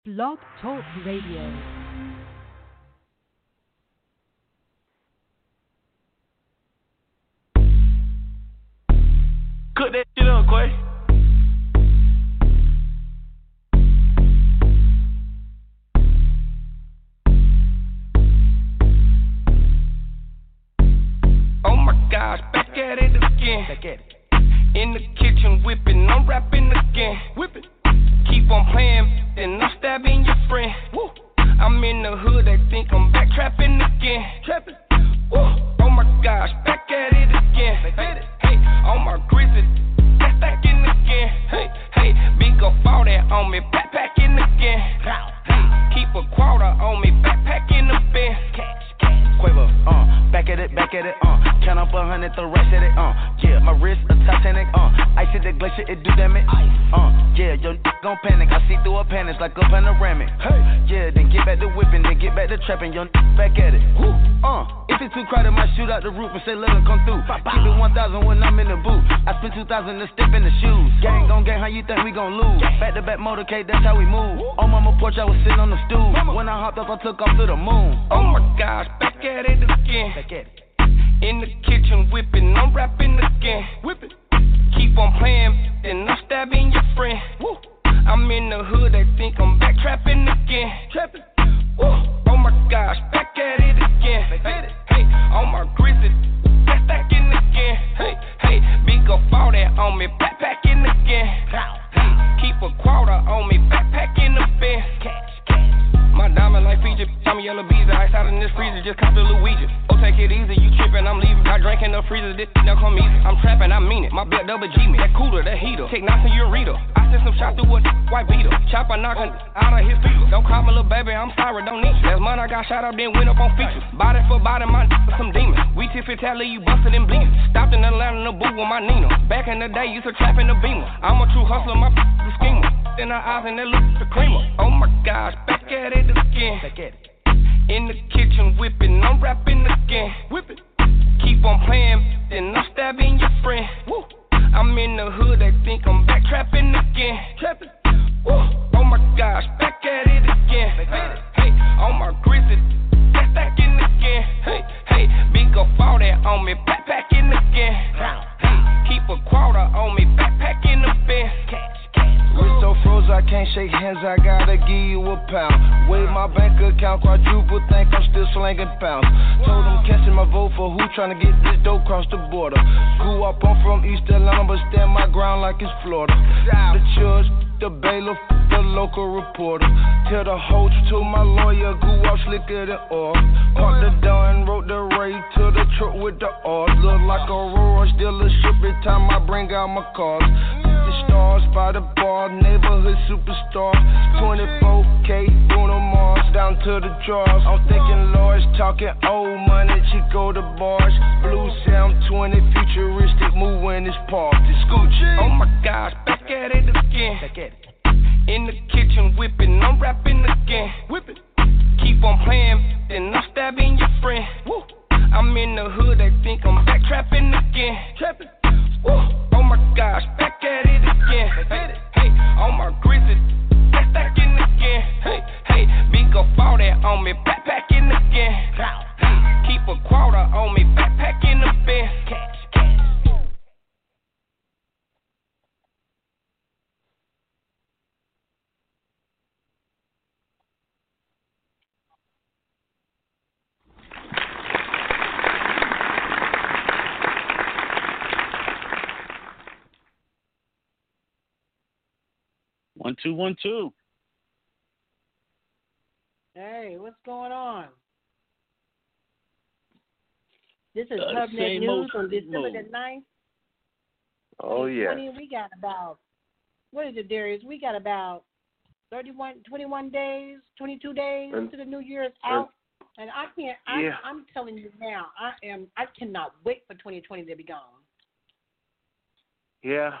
Blog Talk Radio. Cook that shit up, Quay. Oh my gosh, back at it again. Back at it. In the kitchen whipping, I'm rapping again. Whipping. Keep on playing, then I'm stabbing your friend. Woo. I'm in the hood, they think I'm back trapping again. Trapping. Woo. Oh my gosh, back at it again. Back at it. Hey, on my grizzly, that's stacking again. Hey, hey, big up all that on me, backpacking again. Hey, keep a quarter on me, backpacking the bin. Quavo, back at it, count up 100, throw racks at it, yeah, my wrist a Titanic, ice at the glacier, it do damage, yeah, your gon' panic, I see through a panic like a panoramic, hey, yeah, then get back to whipping, then get back to trapping, your back at it, if it's too crowded, might shoot out the roof and say let them come through, keep it 1,000 when I'm in the booth, I spend 2,000 to step in the shoes, gang gon' gang, how you think we gon' lose, back to back motorcade, that's how we move, on mama porch, I was sitting on the stool, when I hopped up, I took off to the moon, oh my gosh, back at it again. Back at it. In the kitchen whipping, I'm rapping again. Whipping. Keep on playing, then I'm stabbing your friend. Woo. I'm in the hood, they think I'm back trapping again. Trapping. Woo. Oh my gosh, back at it again. Back at it. Hey, on my grizzly, that's stacking again. Hey, hey, big up all that on me, backpacking again. Hey, keep a quarter on me, backpacking the bin. My diamond like feature, tell me yellow bees, ice out in this freezer, just cop the Luigi. Oh, take it easy, you trippin', I'm leaving. I drank in the freezer, this now come easy. I'm trappin', I mean it, my belt double G me. That cooler, that heater, take knots in your reader. I sent some shots through a white beater. Chopper knockin' out of his feet. Don't call me little baby, I'm sorry, don't need you. Last month I got shot up, then went up on features. Body for body, my some demons. We tip tally, you busted and bleeding. Stopped in Atlanta in the booth with my Nina. Back in the day, used to trap in the Beamer. I'm a true hustler, my the schemer. In her eyes and that look the creamer. Oh my gosh, back at it again. Back at it. In the kitchen whipping, I'm rapping again. Whipping. Keep on playing, then I'm stabbing your friend. Woo. I'm in the hood, they think I'm back trapping again. Trapping. Woo. Oh my gosh, back at it again. Back at it. Hey, on my grizzly, that's stacking again. Hey, hey, big up all that on me, backpacking again. Hey, keep a quarter on me, backpacking the bin. Wrist so froze, I can't shake hands, I gotta give you a pound. Wave my bank account, quadruple, think I'm still slanging pounds. Told them catching my vote for who tryna get this dope across the border. Grew up, I'm from East Atlanta, but stand my ground like it's Florida. The judge, the bailiff, the local reporter. Tell the whole truth to my lawyer, grew up slicker than oil. Parked the door and wrote the rate to the truck with the odds. Look like a Rolls dealership every time I bring out my cars. Stars by the bar, neighborhood superstar. 24K, Bruno Mars, down to the drawers. I'm thinking large, talking old money, Chico the bars. Blue Sound 20, futuristic, move when it's parked. It's Gucci. Oh my gosh, back at it again. Back at it. In the kitchen whipping, I'm rapping again. Whipping. Keep on playing, then I'm stabbing your friend. Woo. I'm in the hood, they think I'm back trapping again. Trapping. Woo. Oh my gosh, back at it again. Hey, hey, on my grizzly, that's stacking again. Hey, hey, big up all that on me, backpacking again. Hey, keep a quarter on me, backpacking the bin. One, two, 1, 2. Hey, what's going on? This is HubNet same News old on December mode. the 9th. Oh, yeah. We got about, what is it, Darius? We got about 21 days, 22 days to the New Year's out. And I'm telling you now, I cannot wait for 2020 to be gone. Yeah.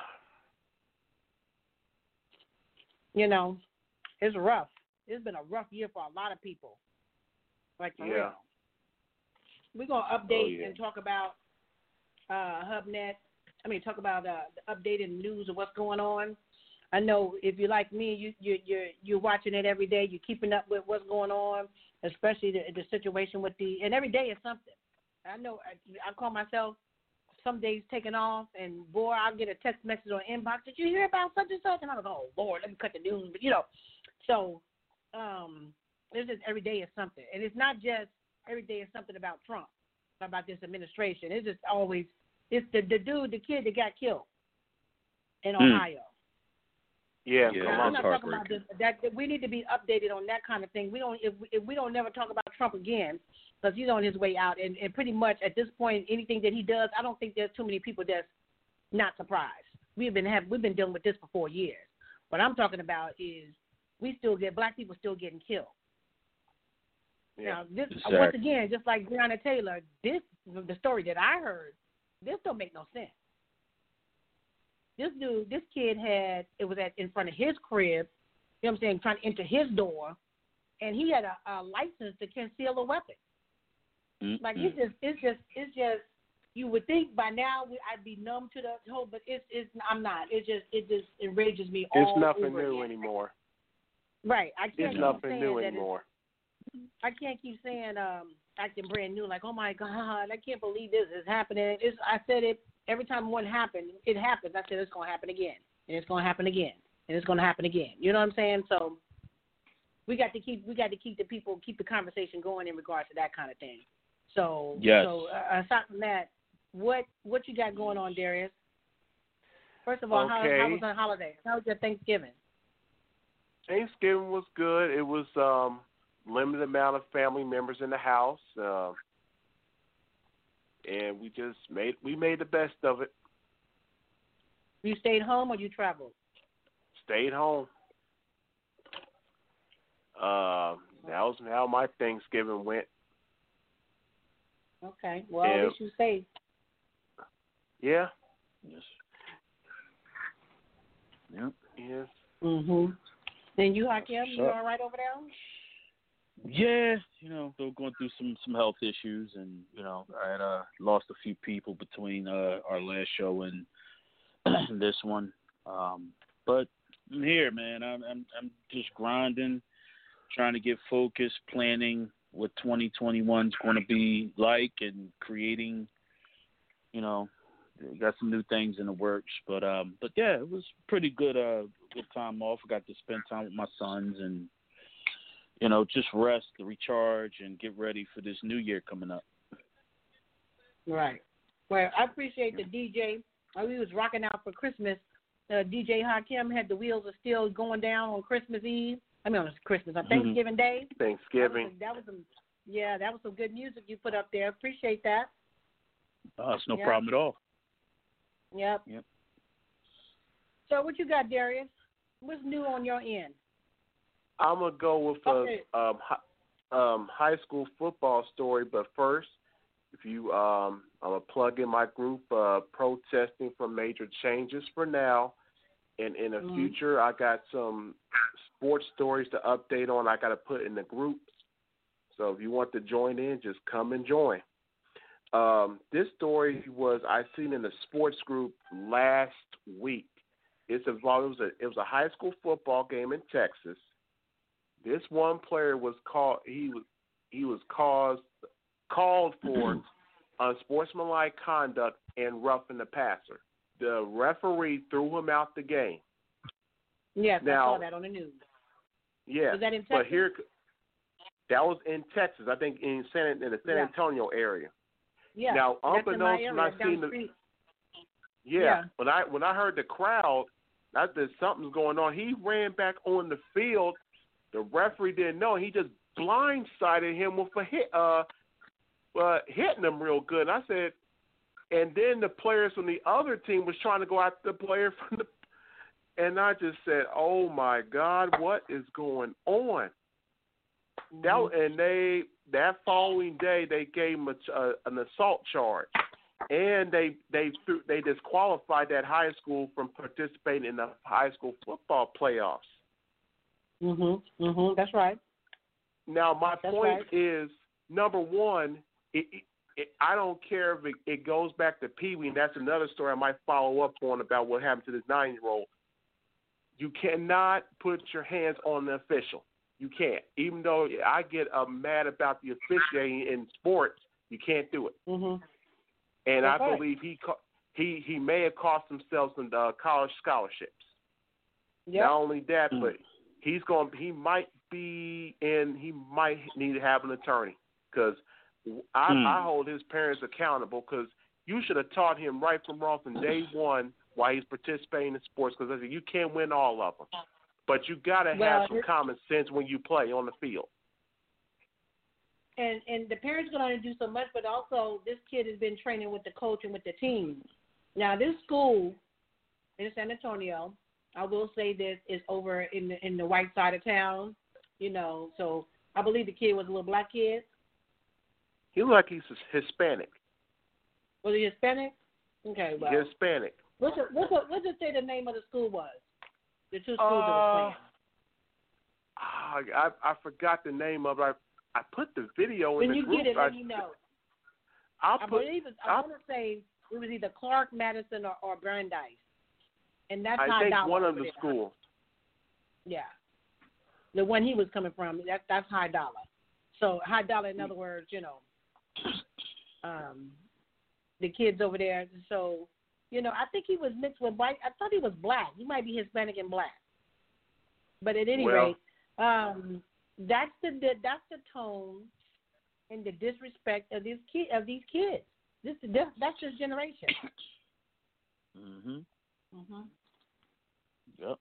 You know, it's rough. It's been a rough year for a lot of people. Like, for real. We're going to update and talk about HubNet. Talk about the updated news of what's going on. I know if you're like me, you're watching it every day. You're keeping up with what's going on, especially the situation with and every day is something. I know I call myself some days taking off, and boy, I'll get a text message on inbox. Did you hear about such and such? And I was, oh Lord, let me cut the news. But so it's just every day is something, and it's not just every day is something about Trump, about this administration. It's just always it's the kid that got killed in Ohio. Yeah, I'm not talking about this. That we need to be updated on that kind of thing. We don't if we don't never talk about Trump again, because he's on his way out, and pretty much at this point, anything that he does, I don't think there's too many people that's not surprised. We've been dealing with this for 4 years. What I'm talking about is black people still getting killed. Yeah. Now, once again, just like Breonna Taylor, the story that I heard, this don't make no sense. This kid it was in front of his crib, you know what I'm saying, trying to enter his door, and he had a license to conceal a weapon. Mm-hmm. Like it's just you would think by now I'd be numb to the whole, but I'm not. It just enrages me all over. It's nothing new anymore. Right. It's nothing new anymore. I can't keep saying acting brand new, like, oh my God, I can't believe this is happening. I said it every time one happened, it happens. I said it's gonna happen again, and it's gonna happen again, and it's gonna happen again. You know what I'm saying? So we got to keep the conversation going in regards to that kind of thing. So yes. So aside from that, what you got going on, Darius? First of all, how was the holiday? How was your Thanksgiving? Thanksgiving was good. It was limited amount of family members in the house, and we made the best of it. You stayed home or you traveled? Stayed home. That was how my Thanksgiving went. Okay. Well, at least you stayed. Yeah. Yes. Yep. Yes. Mhm. And you, Hakeem, you all right over there? Yeah, still going through some health issues, and I had lost a few people between our last show and this one. But I'm here, man. I'm just grinding, trying to get focused, planning what 2021 is going to be like, and creating. Got some new things in the works, but yeah, it was pretty good. Good time off. I got to spend time with my sons and. Just rest, recharge, and get ready for this new year coming up. Right. Well, I appreciate the DJ. We was rocking out for Christmas. DJ Hakeem had the wheels of steel going down on Christmas Eve. On Thanksgiving Day. Thanksgiving. That was some good music you put up there. Appreciate that. It's no problem at all. Yep. So what you got, Darius? What's new on your end? I'm going to go with a high school football story, but first, if you, I'm going to plug in my group, Protesting for Major Changes for now, and in the future, I got some sports stories to update on I got to put in the group, so if you want to join in, just come and join. This story I seen in the sports group last week. It was a high school football game in Texas. This one player was called. He was called for unsportsmanlike conduct and roughing the passer. The referee threw him out the game. Yes, I saw that on the news. Yeah, was that in Texas? But that was in Texas. I think in the San Antonio area. Yeah. Now, unbeknownst when I seen when I heard the crowd, I said something's going on. He ran back on the field. The referee didn't know. He just blindsided him with a hit, hitting him real good. And I said, and then the players from the other team was trying to go after the player from the, and I just said, oh my God, what is going on? That following day they gave him an assault charge, and they disqualified that high school from participating in the high school football playoffs. That's right. Now my point is, number one, I don't care if it goes back to Pee Wee, and that's another story I might follow up on about what happened to this 9-year-old. You cannot put your hands on the official. You can't. Even though I get mad about the officiating in sports, you can't do it. Mm-hmm. And I believe he may have cost himself some college scholarships. Yep. Not only that, but he might need to have an attorney, because I hold his parents accountable, because you should have taught him right from wrong from day one while he's participating in sports, because you can't win all of them. But you got to have some common sense when you play on the field. And the parents can only do so much, but also this kid has been training with the coach and with the team. Now, this school in San Antonio, I will say this, is over in the white side of town, so I believe the kid was a little black kid. He looked like he's Hispanic. Was he Hispanic? Okay, well. Hispanic. What's it say the name of the school was? The two schools that were playing. I forgot the name of it. I put the video in the group. When you get it, let me know. I want to say it was either Clark, Madison, or Brandeis. And that's I think one of the there. schools. Yeah. The one he was coming from, that's high dollar. So high dollar, in other words, the kids over there. So, I think he was mixed with white. I thought he was black. He might be Hispanic and black. But at any rate, that's the tone and the disrespect of these kids. That's this generation. Mhm. Mhm. Yep.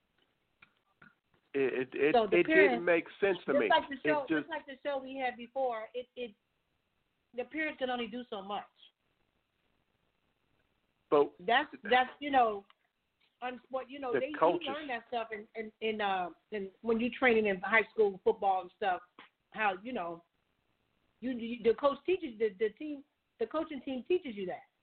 It didn't make sense to me. Just like the show we had before, the parents can only do so much. But that's on sport. They learn that stuff in when you're training in high school football and stuff. How the coach teaches the coaching team teaches you that.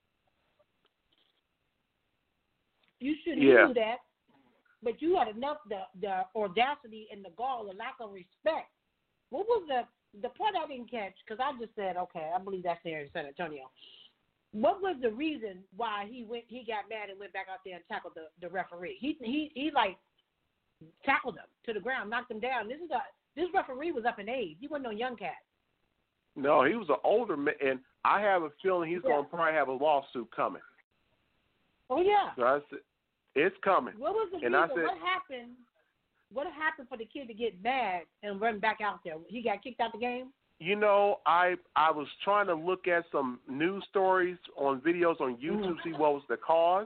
You shouldn't do that, but you had enough the audacity and the gall, the lack of respect. What was the part I didn't catch? Because I just said, okay, I believe that's there in San Antonio. What was the reason why he got mad and went back out there and tackled the referee? He like tackled him to the ground, knocked him down. This referee was up in age. He wasn't no young cat. No, he was an older man, and I have a feeling he's going to probably have a lawsuit coming. Oh yeah. So I said, it's coming. What was the reason? What happened for the kid to get mad and run back out there? He got kicked out the game? I was trying to look at some news stories on videos on YouTube, see what was the cause.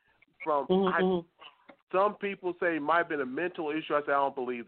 Some people say it might have been a mental issue. I said, I don't believe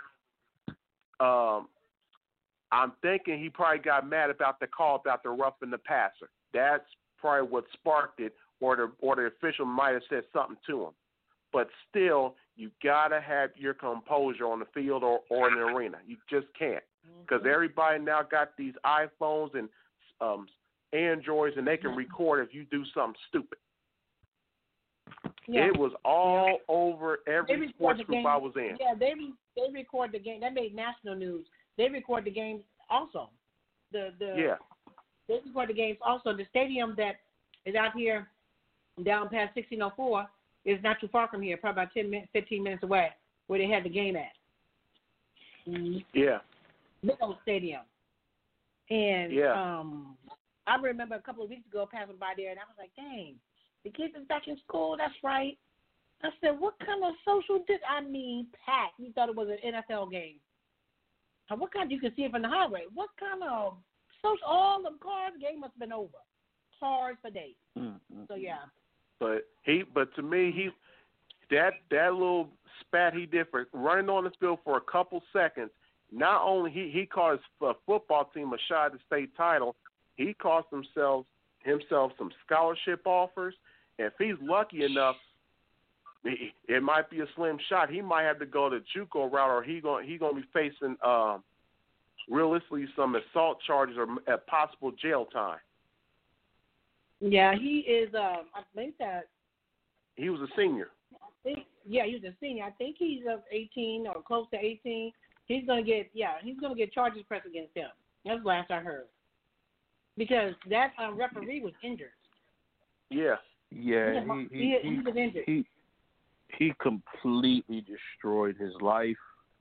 that. I'm thinking he probably got mad about the call about the roughing the passer. That's probably what sparked it, or the official might have said something to him. But still, you got to have your composure on the field or in the arena. You just can't. Because everybody now got these iPhones and Androids, and they can record if you do something stupid. Yeah. It was all over every sports group I was in. Yeah, they record the game. That made national news. They record the games also. They record the games also. The stadium that is out here down past 1604 is not too far from here, probably about 15 minutes away, where they had the game at. Mm-hmm. Yeah. Big old stadium. And I remember a couple of weeks ago passing by there, and I was like, dang, the kids is back in school. That's right. I said, what kind of social packed. You thought it was an NFL game. What kind? You can see it from the highway. What kind of social? All the cars, the game must have been over. Cars for days. Mm-hmm. So yeah. But to me, that little spat he did for running on the field for a couple seconds. Not only he cost a football team a shot at the state title, he cost himself some scholarship offers. And if he's lucky enough, it might be a slim shot. He might have to go the JUCO route, or he gonna be facing realistically some assault charges or a possible jail time. Yeah, he is. I think that he was a senior. He was a senior. I think he's 18 or close to 18. He's gonna get charges pressed against him. That's the last I heard. Because that referee was injured. Yeah. Yeah, he was injured. he completely destroyed his life.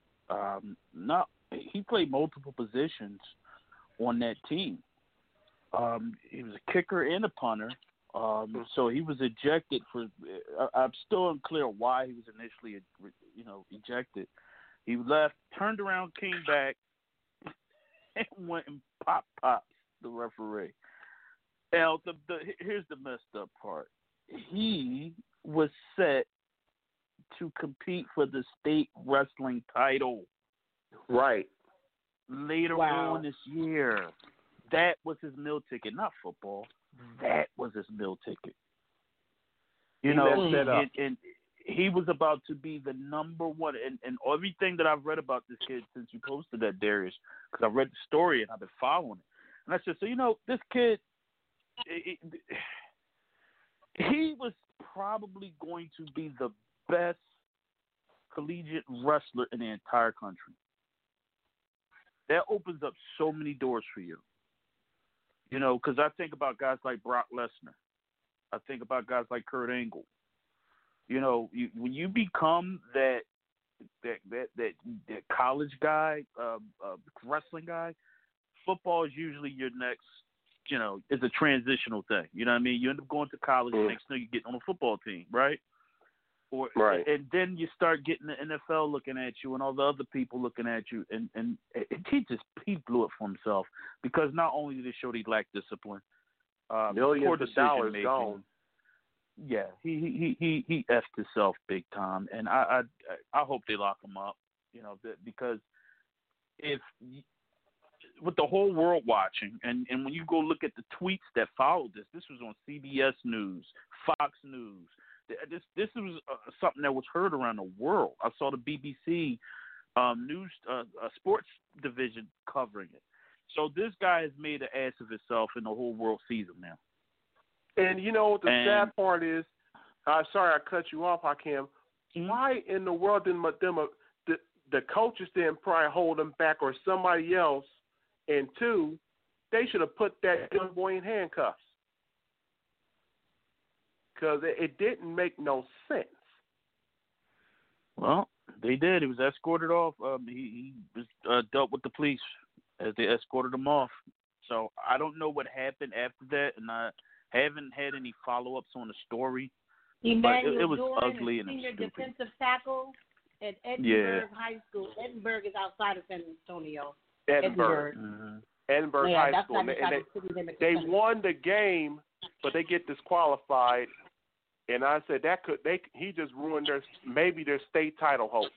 He played multiple positions on that team. He was a kicker and a punter. So he was ejected for. I'm still unclear why he was initially, ejected. He left, turned around, came back, and went and popped the referee. Now, here's the messed up part. He was set to compete for the state wrestling title. Right. Later on this year. That was his meal ticket, not football. That was his meal ticket. And he was about to be the number one. And everything that I've read about this kid since you posted that, Darius, because I've read the story and I've been following it. And I said, so, this kid, he was probably going to be the best collegiate wrestler in the entire country. That opens up so many doors for you. Because I think about guys like Brock Lesnar. I think about guys like Kurt Angle. When you become that college guy, wrestling guy, football is usually your next, it's a transitional thing. You know what I mean? You end up going to college, next thing you get on a football team, right? Right. And then you start getting the NFL looking at you and all the other people looking at you, and he blew it for himself because not only did it show he lacked discipline, millions of dollars gone. Yeah, he effed himself big time, and I hope they lock him up, because if with the whole world watching, and when you go look at the tweets that followed this was on CBS News, Fox News. This was something that was heard around the world. I saw the BBC news sports division covering it. So this guy has made an ass of himself, and the whole world sees him now. And what the sad part is? Sorry, I cut you off, Hakeem. Why in the world didn't the coaches didn't probably hold him back, or somebody else? And two, they should have put that young boy in handcuffs. Because it didn't make no sense. Well, they did. He was escorted off. He was dealt with the police as they escorted him off. So I don't know what happened after that, and I haven't had any follow-ups on the story. Emmanuel it was Doran, ugly and senior stupid. defensive tackle at Edinburgh High School. Edinburgh is outside of San Antonio. Edinburgh High School. And they won the game, but they get disqualified. And I said he just ruined their state title hopes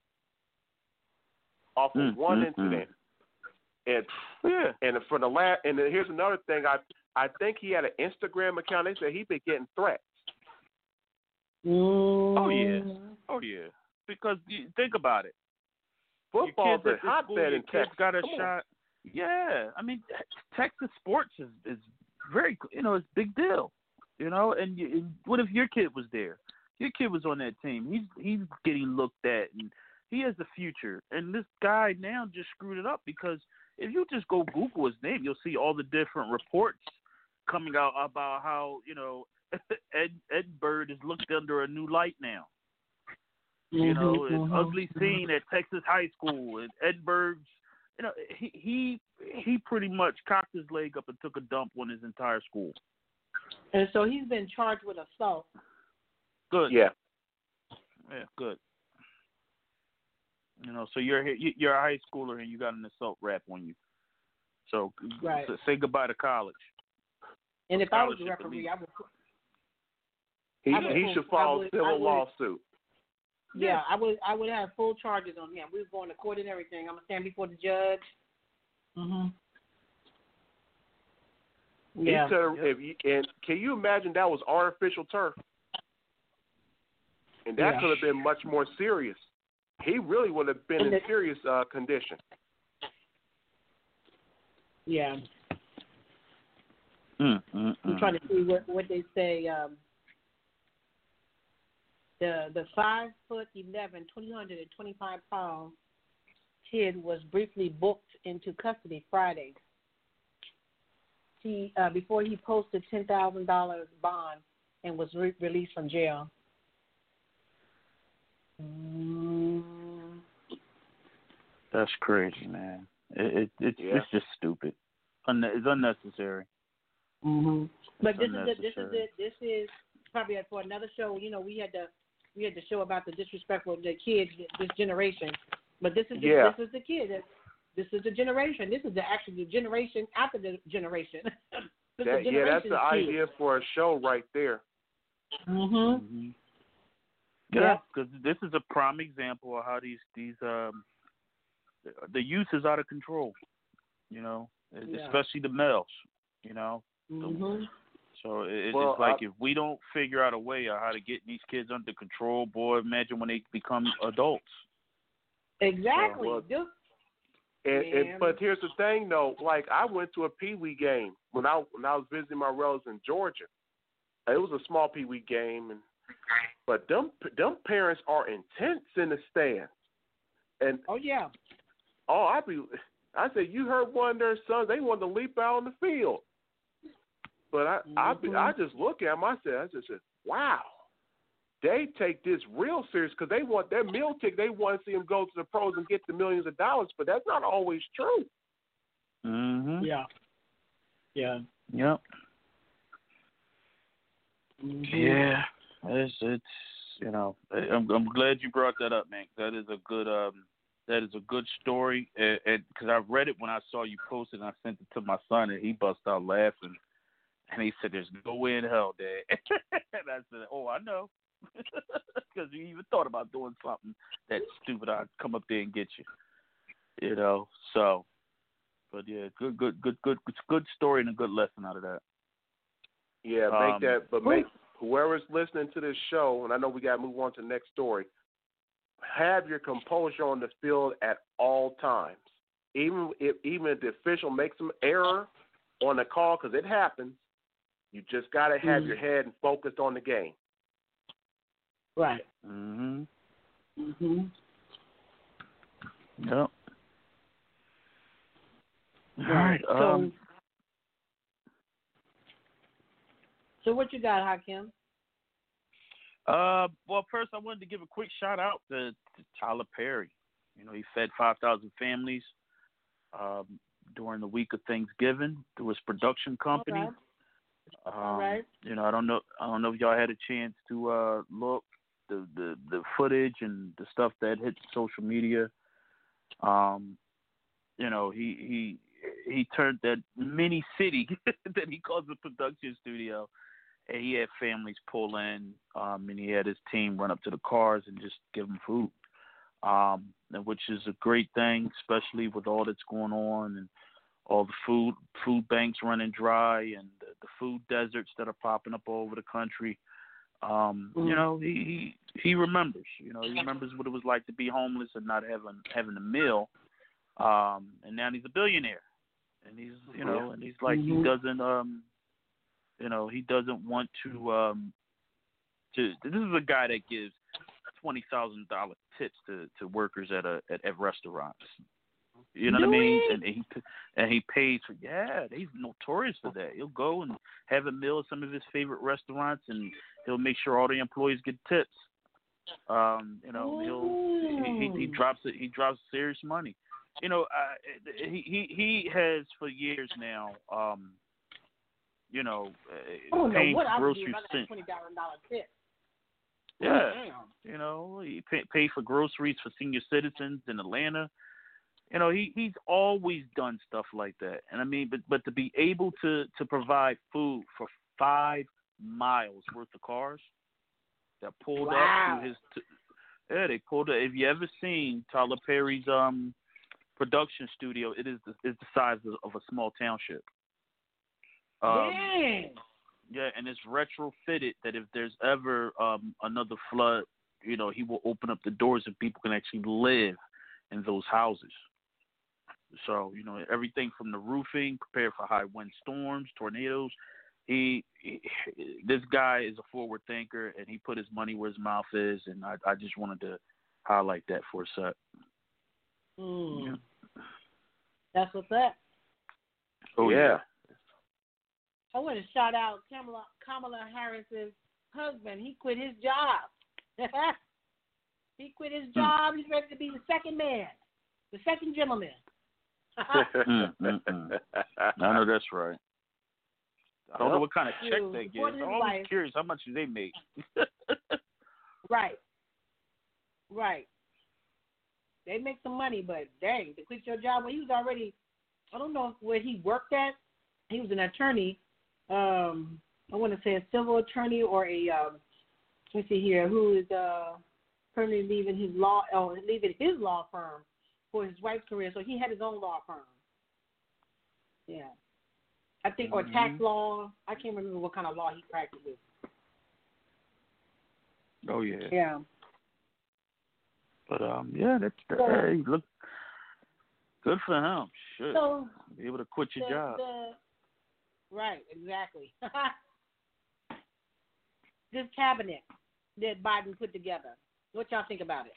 off of one incident. And for the last, and here's another thing. I think he had an Instagram account. They said he'd been getting threats. Oh yeah. Because think about it. Football's a hotbed in Texas. Got a shot. Yeah, I mean Texas sports is very it's a big deal. And what if your kid was there? Your kid was on that team. He's getting looked at, and he has a future. And this guy now just screwed it up because if you just go Google his name, you'll see all the different reports coming out about how Ed Bird is looked under a new light now. An ugly scene at Texas High School, and Ed Bird's. He pretty much cocked his leg up and took a dump on his entire school. And so he's been charged with assault. Good. Yeah. Yeah, good. So you're a high schooler and you got an assault rap on you. So say goodbye to college. And if I was a referee, I would. He should file a civil lawsuit. Yeah, I would have full charges on him. We were going to court and everything. I'm gonna stand before the judge. Yeah. And can you imagine that was artificial turf? And that could have been much more serious. He really would have been in serious condition. Yeah. I'm trying to see what they say. The 5'11", 225-pound kid was briefly booked into custody Friday. Before he posted $10,000 bond and was released from jail. That's crazy, man. It's just stupid. It's unnecessary. But this is probably for another show. You know, we had the show about the disrespectful the kids this generation. But this is the kid. This is the generation. This is the generation after the generation. That's the idea for a show right there. Yeah, because this is a prime example of how these the youth is out of control. You know, especially the males. You know. So it's like if we don't figure out a way of how to get these kids under control, boy, imagine when they become adults. Exactly. But here's the thing, though. Like, I went to a Pee Wee game when I was visiting my relatives in Georgia. It was a small Pee Wee game, but them parents are intense in the stands. And I said, you heard one of their sons, they wanted to leap out on the field. But I just look at them. I just said, wow, they take this real serious because they want their meal ticket. They want to see them go to the pros and get the millions of dollars. But that's not always true. Yeah. Yep. Yeah. It's you know, I'm glad you brought that up, man. That is a good story. And because I read it when I saw you post it, and I sent it to my son, and he bust out laughing. And he said, "There's no way in hell, Dad." And I said, "Oh, I know." Because you even thought about doing something that stupid, I'd come up there and get you. You know, so. But yeah, good story and a good lesson out of that. Yeah, make whoever's listening to this show, and I know we got to move on to the next story. Have your composure on the field at all times, even if the official makes some error on the call, because it happens. You just got to have your head and focused on the game. Right. Yep. All right. So what you got, Hakim? Well, first I wanted to give a quick shout out to Tyler Perry. You know, he fed 5,000 families during the week of Thanksgiving through his production company. All right. You know, I don't know if y'all had a chance to look the footage and the stuff that hit social media. You know, he turned that mini city that he calls a production studio, and he had families pull in, and he had his team run up to the cars and just give them food, which is a great thing, especially with all that's going on and all the food banks running dry and the food deserts that are popping up all over the country. You know, he remembers. You know, he remembers what it was like to be homeless and not having a meal. And now he's a billionaire, and he's and he's like he doesn't he doesn't want to. This is a guy that gives $20,000 tips to workers at restaurants. You know what I mean? And he pays for he's notorious for that. He'll go and have a meal at some of his favorite restaurants, and he'll make sure all the employees get tips. You know, he drops serious money. You know, he has for years now. You know, paying for groceries. $20 tip. Yeah, you know, he paid for groceries for senior citizens in Atlanta. You know, he's always done stuff like that. And I mean, but to be able to provide food for 5 miles worth of cars that pulled up to his they pulled up. If you ever seen Tyler Perry's production studio, it is the size of a small township. Yeah, and it's retrofitted that if there's ever another flood, you know, he will open up the doors and people can actually live in those houses. So, you know, everything from the roofing, prepare for high wind storms, tornadoes. This guy is a forward thinker, and he put his money where his mouth is, and I just wanted to highlight that for a sec. Yeah. That's what's up. Oh, yeah. I want to shout out Kamala Harris's husband. He quit his job. He quit his job. He's ready to be the second man, the second gentleman. I know that's right. I don't know what kind of check they get. I'm always curious how much do they make. Right. They make some money, but dang, to quit your job when he was already, I don't know where he worked at. He was an attorney. I want to say a civil attorney or a, let's see here, who is currently leaving his law firm for his wife's career. So he had his own law firm. Yeah. I think, or tax law. I can't remember what kind of law he practices. Oh, yeah. Yeah. But, hey, look, good for him. Shit. So, be able to quit your job. Right, exactly. This cabinet that Biden put together, what y'all think about it?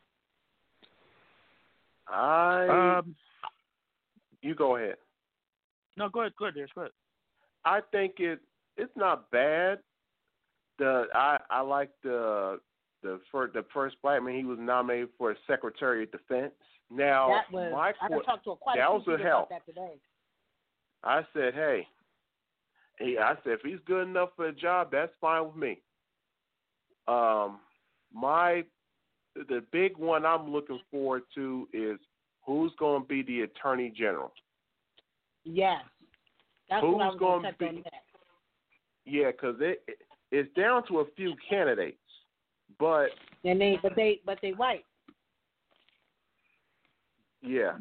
You go ahead. No, go ahead, Darius, go ahead. I think it's not bad. I like the first black man. He was nominated for Secretary of Defense. Now, I talked to quite a few people about that today. I said, if he's good enough for the job, that's fine with me. The big one I'm looking forward to is who's going to be the Attorney General. Yes, that's who's what I was going to touch on that. Yeah, because it's down to a few candidates, but they white. Yeah.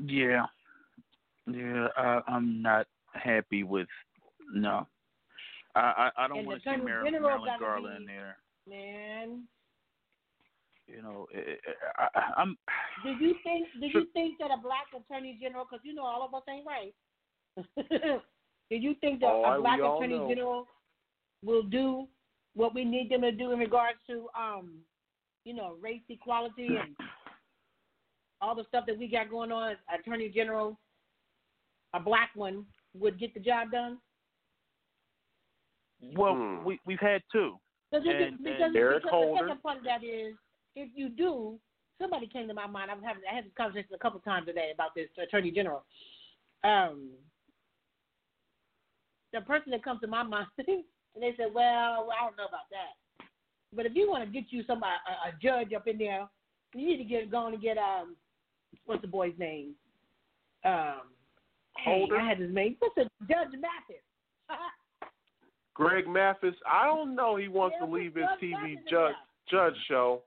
I'm not happy with no. I don't want to see Marilyn Garland in there. Man. You know, I'm. Did you think that a black attorney general? Because all of us ain't white. Did you think that a black attorney general will do what we need them to do in regards to race equality and all the stuff that we got going on? As attorney general, a black one would get the job done. Well, we've had two. Because the second part of that is, if you do, somebody came to my mind. I had this conversation a couple times today about this attorney general. The person that comes to my mind, and they said, well, I don't know about that. But if you want to get you somebody, a judge up in there, you need to get what's the boy's name? Holder. I had his name. What's the Judge Mathis? Greg Mathis. I don't know. He wants to leave his TV judge show.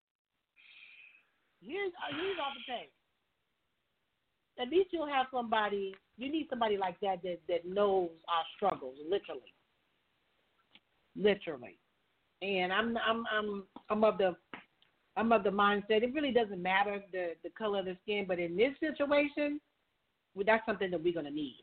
Here's off the tape. At least you'll have somebody. You need somebody like that knows our struggles, literally. And I'm of the mindset. It really doesn't matter the color of the skin, but in this situation, that's something that we're gonna need.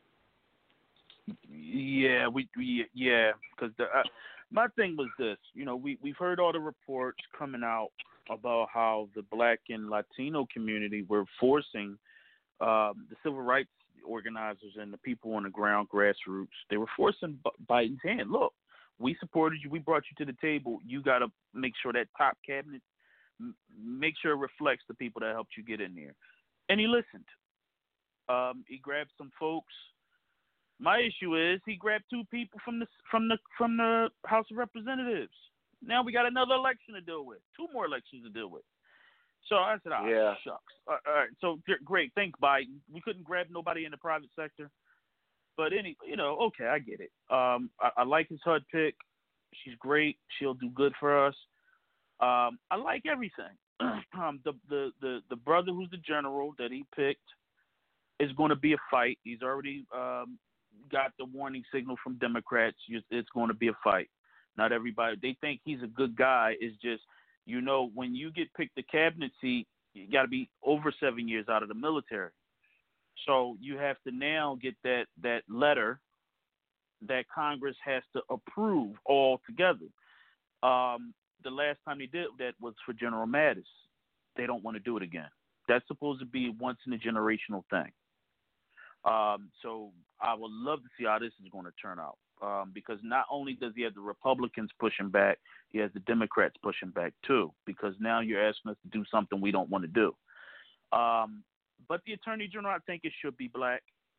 Yeah, because my thing was this. We've heard all the reports coming out about how the Black and Latino community were forcing the civil rights organizers and the people on the ground, grassroots. They were forcing Biden's hand. Look, we supported you. We brought you to the table. You got to make sure that top cabinet, make sure it reflects the people that helped you get in there. And he listened. He grabbed some folks. My issue is he grabbed two people from the House of Representatives. Now we got another election to deal with. Two more elections to deal with. So I said, shucks. All right, so great. Thanks, Biden. We couldn't grab nobody in the private sector. But okay, I get it. I like his HUD pick. She's great. She'll do good for us. I like everything. The brother who's the general that he picked is going to be a fight. He's already got the warning signal from Democrats. It's going to be a fight. Not everybody. They think he's a good guy. It's just, when you get picked the cabinet seat, you got to be over 7 years out of the military. So you have to now get that letter that Congress has to approve altogether. The last time they did that was for General Mattis. They don't want to do it again. That's supposed to be once in a generational thing. So I would love to see how this is going to turn out. because not only does he have the Republicans pushing back, he has the Democrats pushing back too, because now you're asking us to do something we don't want to do. But the Attorney General, I think it should be black,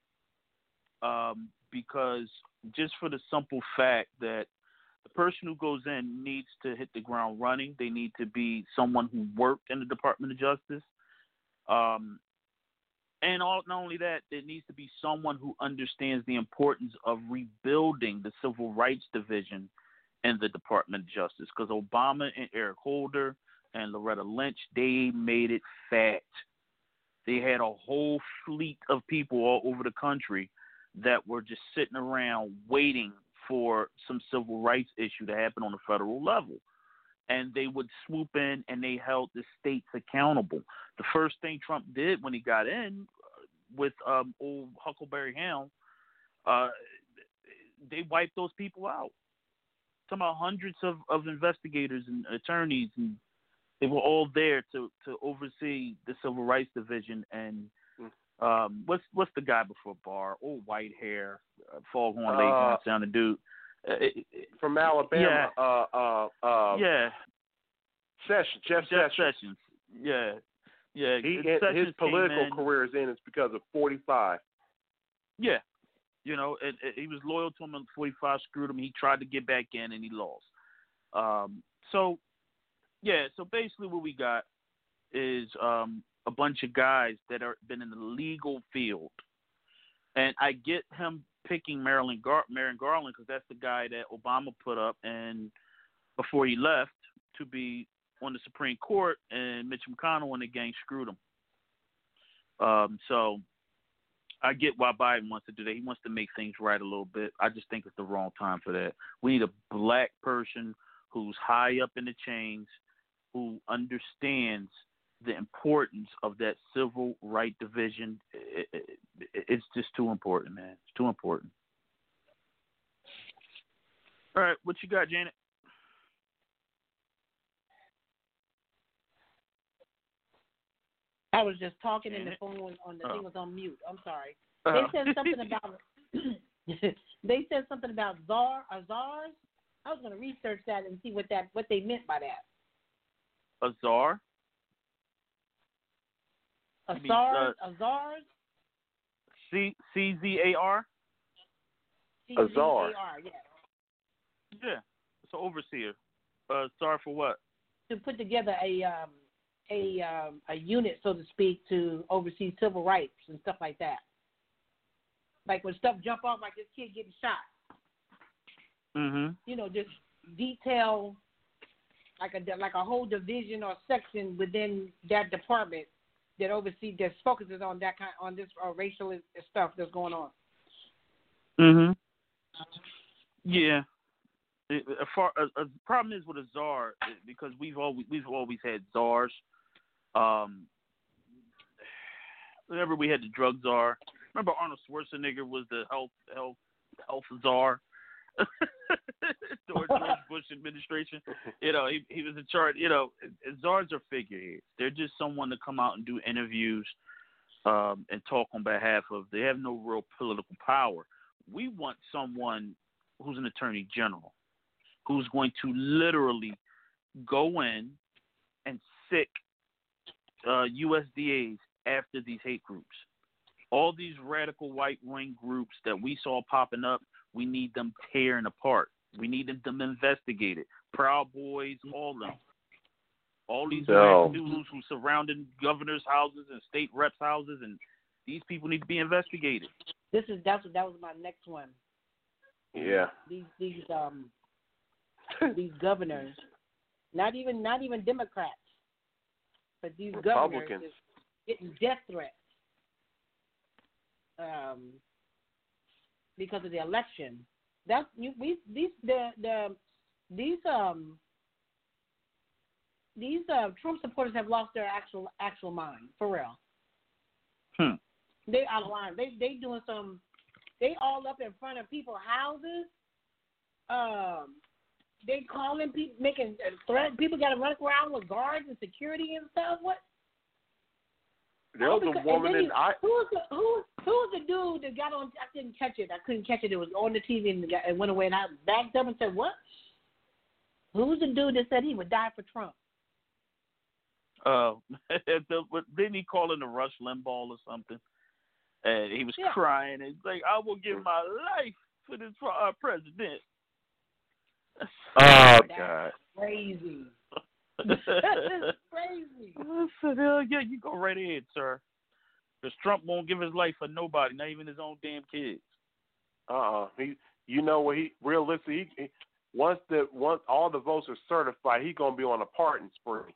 because just for the simple fact that the person who goes in needs to hit the ground running. They need to be someone who worked in the Department of Justice. And not only that, there needs to be someone who understands the importance of rebuilding the Civil Rights Division in the Department of Justice. Because Obama and Eric Holder and Loretta Lynch, they made it fat. They had a whole fleet of people all over the country that were just sitting around waiting for some civil rights issue to happen on the federal level. And they would swoop in and they held the states accountable. The first thing Trump did when he got in with old Huckleberry Hound, they wiped those people out. Talking about hundreds of investigators and attorneys, and they were all there to oversee the Civil Rights Division. And what's the guy before Barr? Old white hair, foghorn leghorn sounding dude. From Alabama. Yeah. Jeff Sessions. Yeah. His political career is in. It's because of 45. Yeah. You know, he was loyal to him in 45, screwed him. He tried to get back in, and he lost. So basically what we got is a bunch of guys that are been in the legal field. And I get him picking Merrick Garland because that's the guy that Obama put up and before he left to be on the Supreme Court, and Mitch McConnell and the gang screwed him. So I get why Biden wants to do that. He wants to make things right a little bit. I just think it's the wrong time for that. We need a black person who's high up in the chains, who understands the importance of that civil right division. It's just too important, man. It's too important. All right, what you got, Janet? I was just talking in the phone on the thing was on mute. I'm sorry. They said something about Azars. I was going to research that and see what they meant by that. Azar? Azars? C-Z-A-R? Azar. Yeah. Yeah, it's an overseer. Azar for what? To put together a unit, so to speak, to oversee civil rights and stuff like that. Like when stuff jump off, like this kid getting shot. Mm-hmm. You know, just detail like a whole division or section within that department that focuses on that on this racial stuff that's going on. Mm-hmm. Yeah. A problem is with a czar because we've always had czars. Whenever we had the drug czar, remember Arnold Schwarzenegger was the health czar during George Bush administration. You know, he was in charge. You know, czars are figureheads. They're just someone to come out and do interviews and talk on behalf of. They have no real political power. We want someone who's an attorney general, who's going to literally go in and sick USDAs after these hate groups. All these radical right wing groups that we saw popping up, we need them tearing apart. We need them investigated. Proud Boys, all of them. All these dudes who surrounded governors' houses and state reps' houses, and these people need to be investigated. That was my next one. Yeah. These governors, not even Democrats, but these governors is getting death threats because of the election. These Trump supporters have lost their actual mind, for real. They out of line. They doing some. They all up in front of people's houses. They calling people, making threats. People got to run around with guards and security and stuff. What? There was a woman who's the dude got on. I didn't catch it. I couldn't catch it. It was on the TV and it went away. And I backed up and said, "What? Who's the dude that said he would die for Trump?" Didn't he call in the Rush Limbaugh or something? And he was crying. And he's like, "I will give my life for this president." Oh God! Crazy. That's crazy. I said, yeah, you go right ahead, sir. Because Trump won't give his life for nobody, not even his own damn kids. You know what? Realistically, once all the votes are certified, he's gonna be on a pardon spree.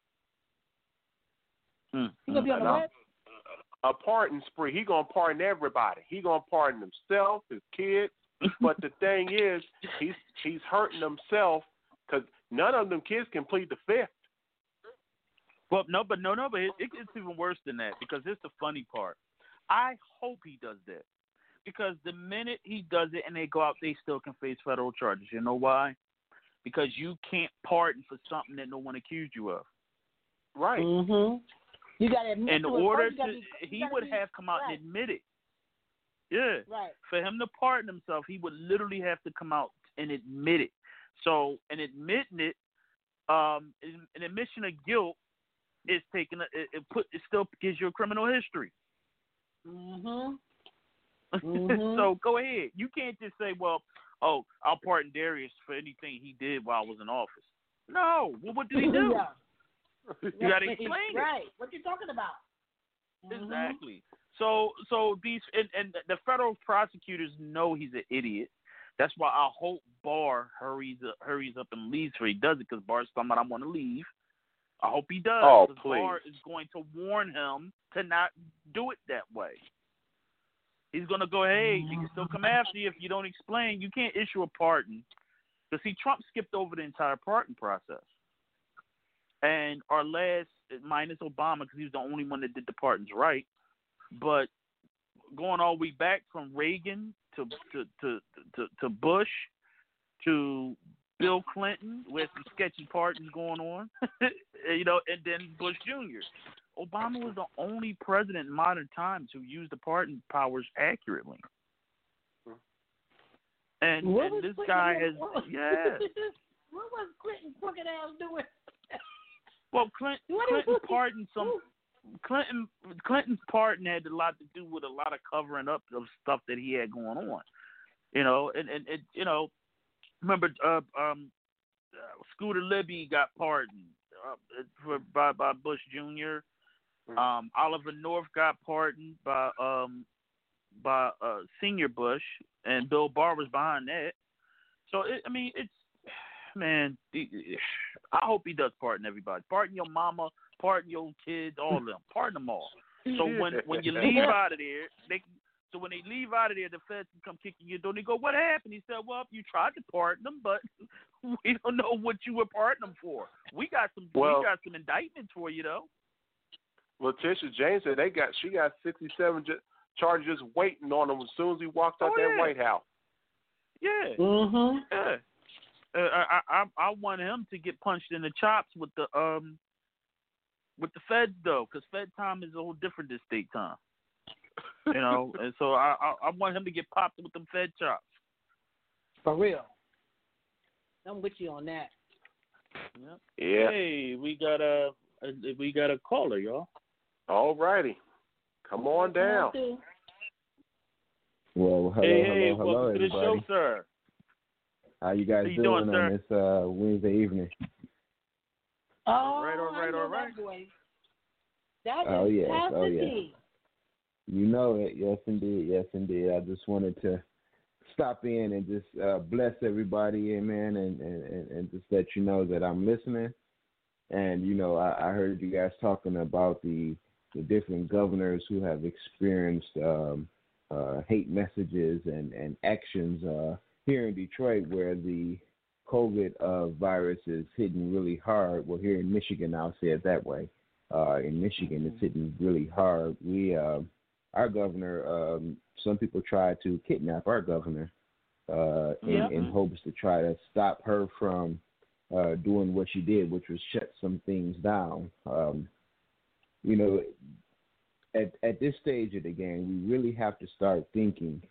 He's gonna be on a what? A pardon spree. He's gonna pardon everybody. He's gonna pardon himself, his kids. But the thing is, he's hurting himself because none of them kids can plead the fifth. Well, but it's even worse than that because it's the funny part. I hope he does that because the minute he does it and they go out, they still can face federal charges. You know why? Because you can't pardon for something that no one accused you of. Right. Mm-hmm. You got to admit in order he would have come out and admit it. Yeah. Right. For him to pardon himself, he would literally have to come out and admit it. So, in admitting it, an admission of guilt is it still gives you a criminal history. Mhm. So go ahead. You can't just say, "Well, I'll pardon Darius for anything he did while I was in office." No. Well, what did he do? You got to explain it. Right. What you talking about? Exactly. So these and the federal prosecutors know he's an idiot. That's why I hope Barr hurries up and leaves before he does it because Barr's talking about I want to leave. I hope he does. Oh, because please. Barr is going to warn him to not do it that way. He's going to go, hey, he can still come after you if you don't explain. You can't issue a pardon. Because, see, Trump skipped over the entire pardon process. And our last, minus Obama, because he was the only one that did the pardons right, but going all the way back from Reagan to Bush to Bill Clinton with some sketchy pardons going on, and then Bush Jr. Obama was the only president in modern times who used the pardon powers accurately. And this guy has, What was Clinton crooked ass doing? Well, Clinton pardoned some. Clinton's pardon had a lot to do with a lot of covering up of stuff that he had going on. Remember Scooter Libby got pardoned by Bush Jr. Oliver North got pardoned by Senior Bush, and Bill Barr was behind that. So I hope he does pardon everybody. Pardon your mama, pardon your kids, all of them. Pardon them all. So when you leave out of there, when they leave out of there, the feds can come kicking your door. They go, "What happened?" He said, "Well, you tried to pardon them, but we don't know what you were pardoning them for. We got some indictments for you, though." Letitia James said she got 67 charges just waiting on him as soon as he walked out that White House. Yeah. Mm-hmm. Yeah. I want him to get punched in the chops with the feds though, because Fed time is a whole different than state time. And so I want him to get popped with them Fed chops. For real. I'm with you on that. Yep. Yeah. Hey, we got a caller, y'all. All righty. Come on down. Well, hello, welcome to the show, sir. How you guys doing on this Wednesday evening? Oh, all right. That oh, is yes. Pastor Yes. D. You know it. Yes, indeed. I just wanted to stop in and just bless everybody, amen, and just let you know that I'm listening. And, I heard you guys talking about the different governors who have experienced hate messages and actions here in Detroit where the COVID virus is hitting really hard. Well, here in Michigan, I'll say it that way. In Michigan, it's hitting really hard. Our governor, some people tried to kidnap our governor in hopes to try to stop her from doing what she did, which was shut some things down. at this stage of the game, we really have to start thinking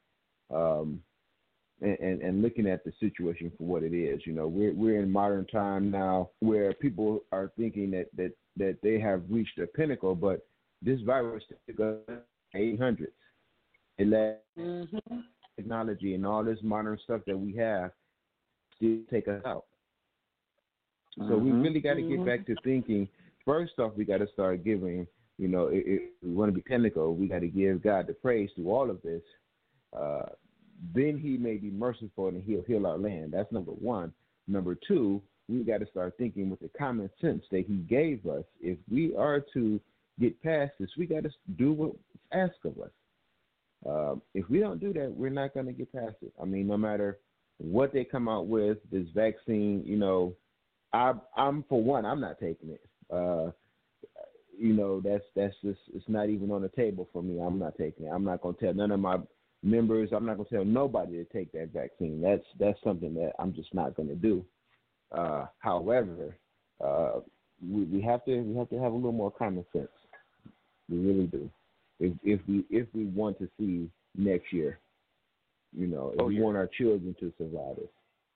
and looking at the situation for what it is. You know, we're in modern time now where people are thinking that they have reached a pinnacle, but this virus took us 800s. It let technology and all this modern stuff that we have still take us out. So we really got to get back to thinking. First off, we got to start giving, you know, if we want to be pinnacle, we got to give God the praise through all of this. Then he may be merciful and he'll heal our land. That's number one. Number two, we got to start thinking with the common sense that he gave us. If we are to get past this, we got to do what's asked of us. If we don't do that, we're not going to get past it. I mean, no matter what they come out with, this vaccine, you know, I'm for one, I'm not taking it. You know, that's just, it's not even on the table for me. I'm not taking it. I'm not going to tell none of my members. I'm not going to tell nobody to take that vaccine. That's something that I'm just not going to do. However, we have to have a little more common sense. We really do. If we want to see next year, you know, if we want our children to survive it.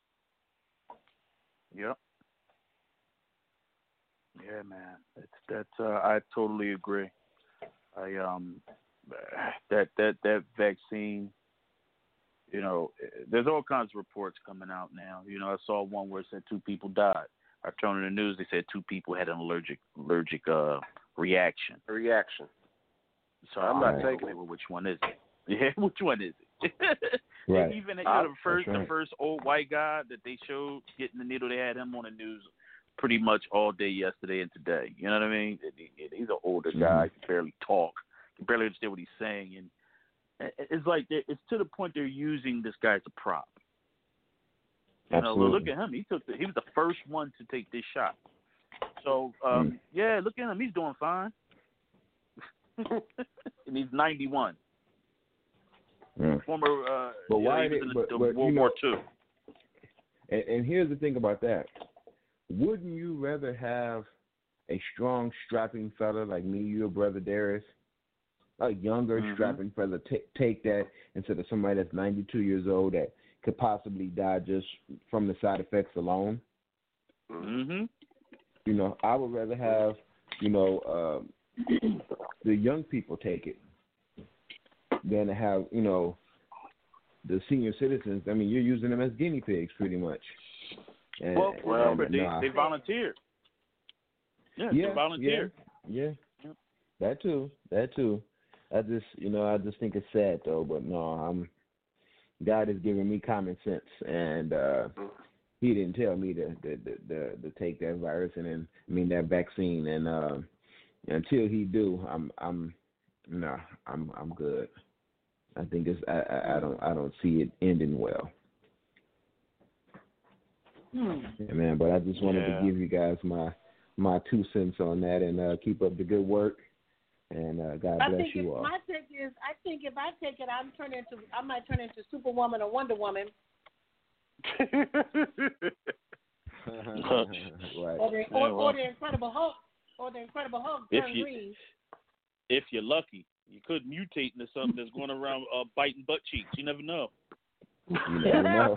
Yep. Yeah, man. I totally agree. That vaccine, you know, there's all kinds of reports coming out now. You know, I saw one where it said 2 people died. I turned on the news, they said 2 people had an allergic reaction. A reaction. So I'm not taking it. Well, which one is it? Yeah, which one is it? Right. Even the first old white guy that they showed getting the needle, they had him on the news pretty much all day yesterday and today. You know what I mean? He's an older guy, can barely talk, can barely understand what he's saying, and it's like it's to the point they're using this guy as a prop. You know, look at him. He was the first one to take this shot. So yeah, look at him. He's doing fine, and he's 91. Former, but why? He was in World War II. And here's the thing about that. Wouldn't you rather have a strong, strapping fella like me, your brother Darius, a younger, strapping fella, take that instead of somebody that's 92 years old that could possibly die just from the side effects alone? You know, I would rather have, you know, the young people take it than to have, you know, the senior citizens. I mean, you're using them as guinea pigs pretty much. And, remember, they volunteered. Yeah, they volunteered. Yeah. That too. I just think it's sad though. But no, God has given me common sense, and He didn't tell me to take that virus and that vaccine. And until He do, I'm good. I think I don't see it ending well. Yeah, man, but I just wanted to give you guys my 2 cents on that, and keep up the good work, and God bless you all. My take is, I think if I take it, I might turn into Superwoman or Wonder Woman. Right. Or the Incredible Hulk. Or the Incredible Hulk turn green. If you're lucky, you could mutate into something that's going around biting butt cheeks. You never know. You never know.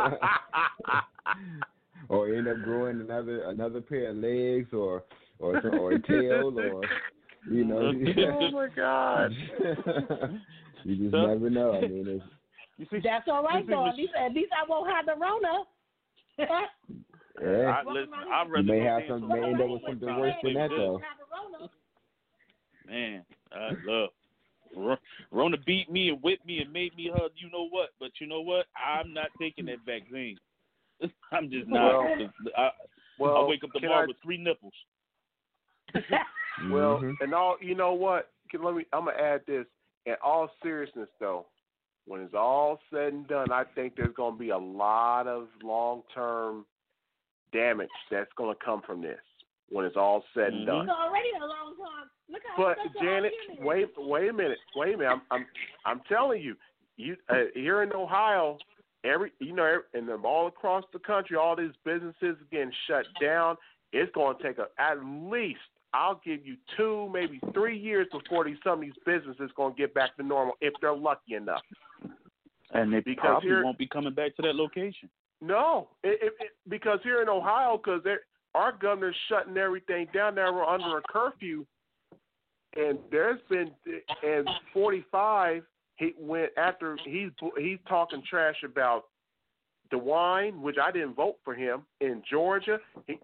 Or end up growing another pair of legs, or a tail, or you know. Oh my God! You just never know. I mean, that's all right though. At least I won't have the Rona. Yeah. You may end up with something worse than that though. Man, I love. Rona beat me and whipped me and made me hug. You know what? But you know what? I'm not taking that vaccine. I'm just not. I'll wake up tomorrow with 3 nipples. Well, and all, you know what? I'm gonna add this. In all seriousness, though, when it's all said and done, I think there's gonna be a lot of long-term damage that's gonna come from this. When it's all said and done. It's already a long time. Look how. But Janet, wait a minute. I'm telling you, here in Ohio, and all across the country, all these businesses getting shut down. It's going to take at least I'll give you 2, maybe 3 years before some of these businesses going to get back to normal if they're lucky enough. And they probably won't be coming back to that location. No, because here in Ohio, because our governor's shutting everything down. Now we're under a curfew, and there's been and 45. He went after he's talking trash about DeWine, which I didn't vote for him in Georgia.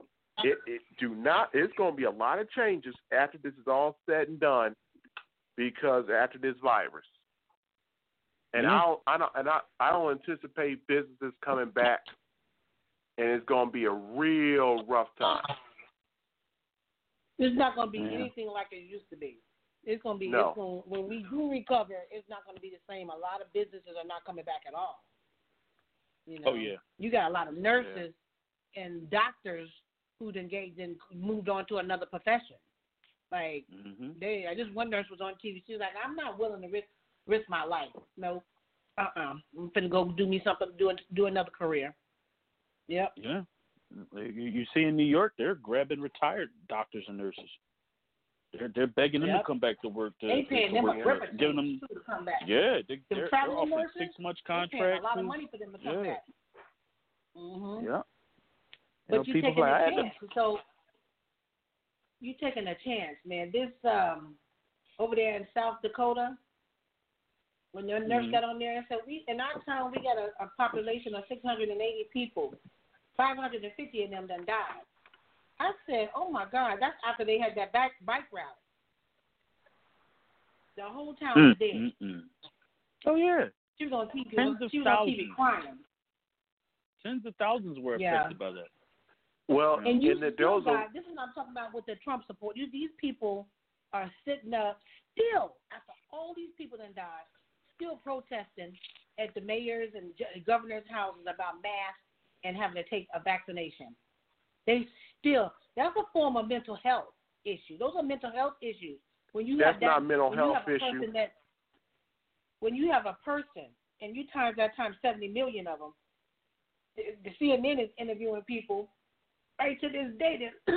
It's going to be a lot of changes after this is all said and done, because after this virus, and I don't anticipate businesses coming back, and it's going to be a real rough time. It's not going to be anything like it used to be. It's going to be when we do recover, it's not going to be the same. A lot of businesses are not coming back at all. You know? Oh yeah. You got a lot of nurses and doctors who'd engaged and moved on to another profession. Like I just one nurse was on TV. She was like, "I'm not willing to risk my life. No, I'm finna go do me something, do another career." Yep. Yeah. You see in New York, they're grabbing retired doctors and nurses. They're begging them to come back to work. They paying them a grip giving them to come back. Yeah, they're offering nurses, 6 months contracts. They're paying a lot of money for them to come back. Mm-hmm. Yeah. But you're taking a chance. So you're taking a chance, man. This over there in South Dakota, when the nurse got on there and said, in our town we got a population of 680 people. 550 of them done died. I said, oh my God, that's after they had that bike rally. The whole town was dead. Oh yeah. She was on TV. Tens of thousands. Crying. Tens of thousands were affected by that. Well, and this is what I'm talking about with the Trump support. These people are sitting up still, after all these people that died, still protesting at the mayor's and governor's houses about masks and having to take a vaccination. That's a form of mental health issue. Those are mental health issues. When you that's have not a mental health issue. When you have a person and you times 70 million of them, the CNN is interviewing people right to this day that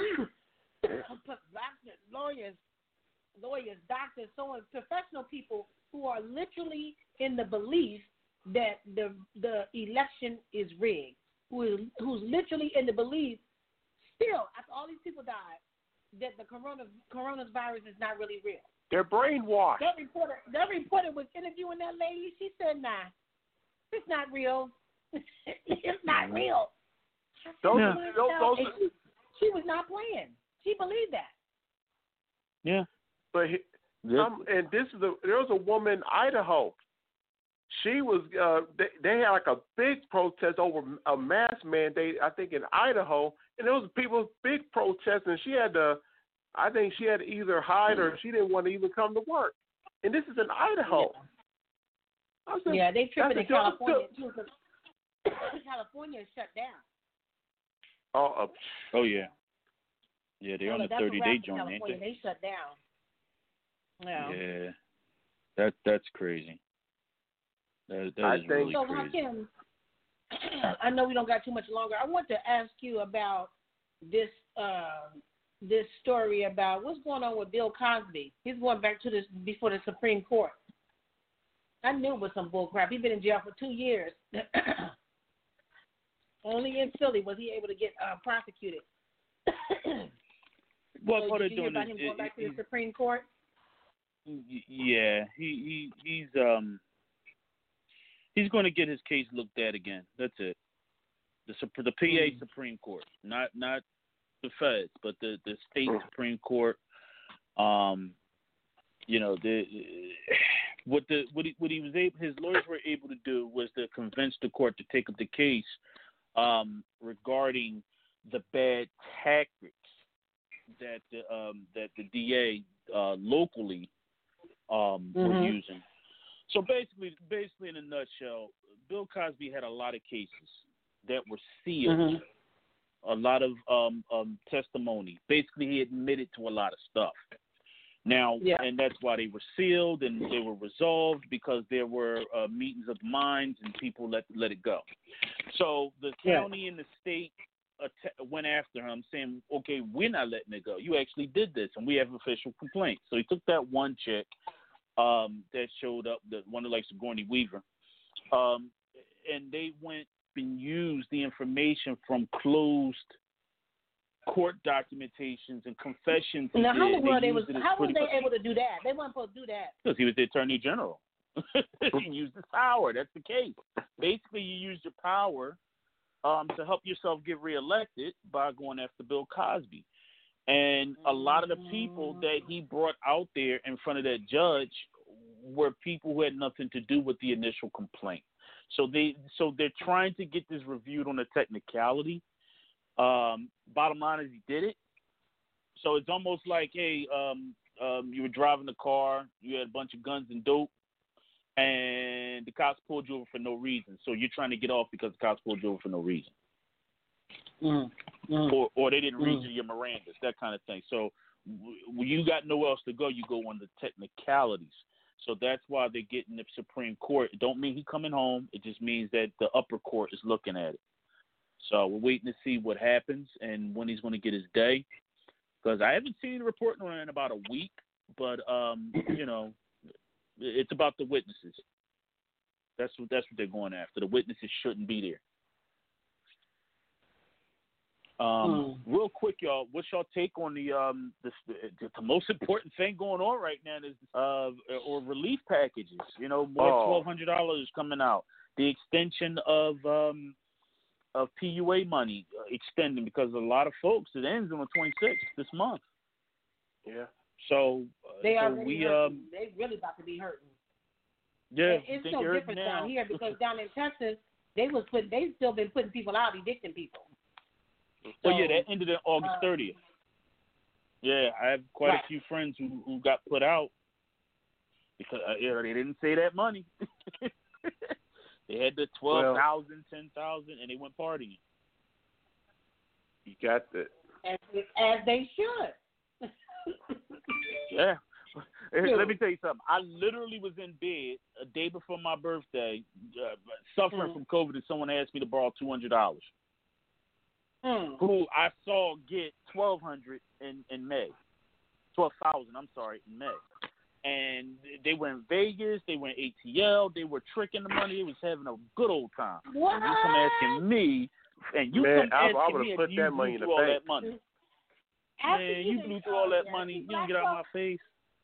lawyers, doctors, so on, professional people who are literally in the belief that the election is rigged, who's literally in the belief still, after all these people died, that the coronavirus is not really real. They're brainwashed. That reporter was interviewing that lady. She said, nah, it's not real. It's not real. She was not playing. She believed that. Yeah. But and there was a woman in Idaho. She was they had like a big protest over a mask mandate, I think in Idaho, and there was people big protest, and I think she had to either hide or she didn't want to even come to work. And this is in Idaho. Yeah, they tripping in California too, because California is shut down. Oh yeah. Yeah, they're on a 30-day joint, ain't they? They shut down. Yeah. That's crazy. That is really crazy. Hakeem, I know we don't got too much longer. I want to ask you about this story about what's going on with Bill Cosby. He's going back to this before the Supreme Court. I knew it was some bull crap. He's been in jail for 2 years. Only in Philly was he able to get prosecuted. Well, so did you hear about him going back to the Supreme Court? Yeah, he's going to get his case looked at again. That's it. The PA Supreme Court, not the feds, but the state Supreme Court. What he was able, his lawyers were able to do was to convince the court to take up the case regarding the bad tactics that the DA locally were using. So basically, in a nutshell, Bill Cosby had a lot of cases that were sealed, a lot of testimony. Basically, he admitted to a lot of stuff. Now, and that's why they were sealed and they were resolved, because there were meetings of minds and people let it go. So the county and the state went after him, saying, "Okay, we're not letting it go. You actually did this, and we have official complaints." So he took that one chick that showed up, the one that likes Sigourney Weaver, and they went and used the information from closed court documentations and confessions. Now, how was they able to do that? They weren't supposed to do that. Because he was the Attorney General. He used his power. That's the case. Basically, you used your power to help yourself get reelected by going after Bill Cosby. And a lot of the people that he brought out there in front of that judge were people who had nothing to do with the initial complaint. So they're trying to get this reviewed on a technicality. Bottom line is he did it. So it's almost like, hey, you were driving the car, you had a bunch of guns and dope, and the cops pulled you over for no reason. So you're trying to get off because the cops pulled you over for no reason. Or they didn't read you your Mirandas, that kind of thing. So when you got nowhere else to go, you go on the technicalities. So that's why they're getting the Supreme Court. It don't mean he's coming home. It just means that the upper court is looking at it. So we're waiting to see what happens and when he's going to get his day. Because I haven't seen a report on it in about a week. But, it's about the witnesses. That's what they're going after. The witnesses shouldn't be there. Real quick, y'all, what's y'all take on the most important thing going on right now is or relief packages? More $1,200 coming out. The extension of PUA money extending because a lot of folks, it ends on the 26th this month. Yeah. So they really about to be hurting. Yeah, it's no different down here because down in Texas they still been putting people out, evicting people. So, yeah, that ended on August 30th. Yeah, I have quite a few friends who got put out because they didn't say that money. They had the 12,000, 10,000, and they went partying. You got that. As they should. Yeah. Let me tell you something. I literally was in bed a day before my birthday, suffering from COVID, and someone asked me to borrow $200. Who I saw get $1,200 in May, $12,000. I'm sorry, in May, and they were in Vegas, they were in ATL, they were tricking the money, they was having a good old time. What? And you come asking me, and you come asking me, and you blew through all that money. Man, you blew through all that money. You didn't get out of my face.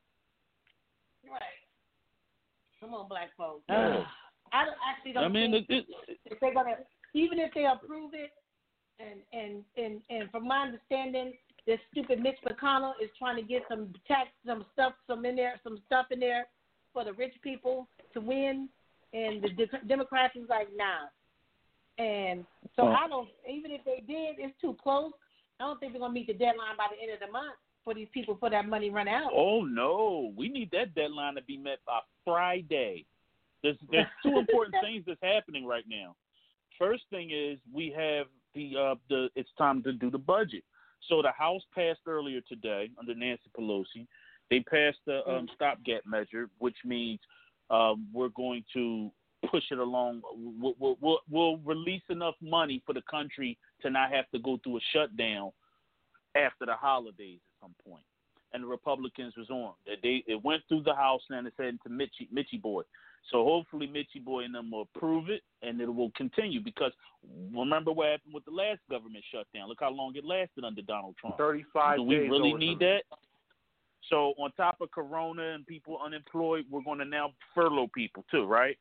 Right. Come on, black folks. I actually don't think if they're gonna, even if they approve it. And from my understanding, this stupid Mitch McConnell is trying to get some stuff in there for the rich people to win, and the Democrats is like, nah. And so even if they did, it's too close. I don't think we're gonna meet the deadline by the end of the month for these people for that money run out. Oh no, we need that deadline to be met by Friday. There's two important things that's happening right now. First thing is we have it's time to do the budget. So the House passed earlier today under Nancy Pelosi. They passed the stopgap measure, which means we're going to push it along. We'll release enough money for the country to not have to go through a shutdown after the holidays at some point. And the Republicans was on. It went through the House and it's heading to Mitchie Boy. So hopefully Mitchie Boy and them will approve it, and it will continue because remember what happened with the last government shutdown. Look how long it lasted under Donald Trump. 35 days. Do we really over need that? So on top of Corona and people unemployed, we're going to now furlough people too, right?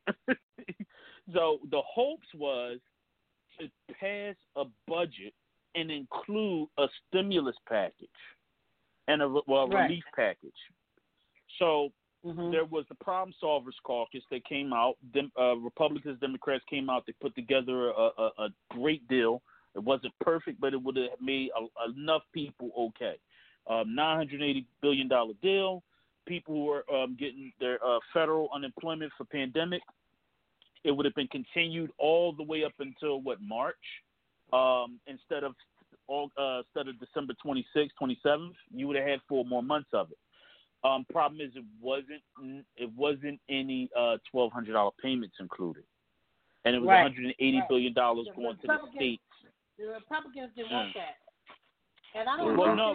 So the hopes was to pass a budget and include a stimulus package and a relief package. So there was the Problem Solvers Caucus that came out. Republicans, Democrats came out. They put together a great deal. It wasn't perfect, but it would have made enough people okay. $980 billion deal. People who are getting their federal unemployment for pandemic. It would have been continued all the way up until March, instead of December 26th, 27th. You would have had 4 more months of it. Problem is, it wasn't any $1,200 payments included, and it was $180 billion going to the states. The Republicans didn't want that. And I don't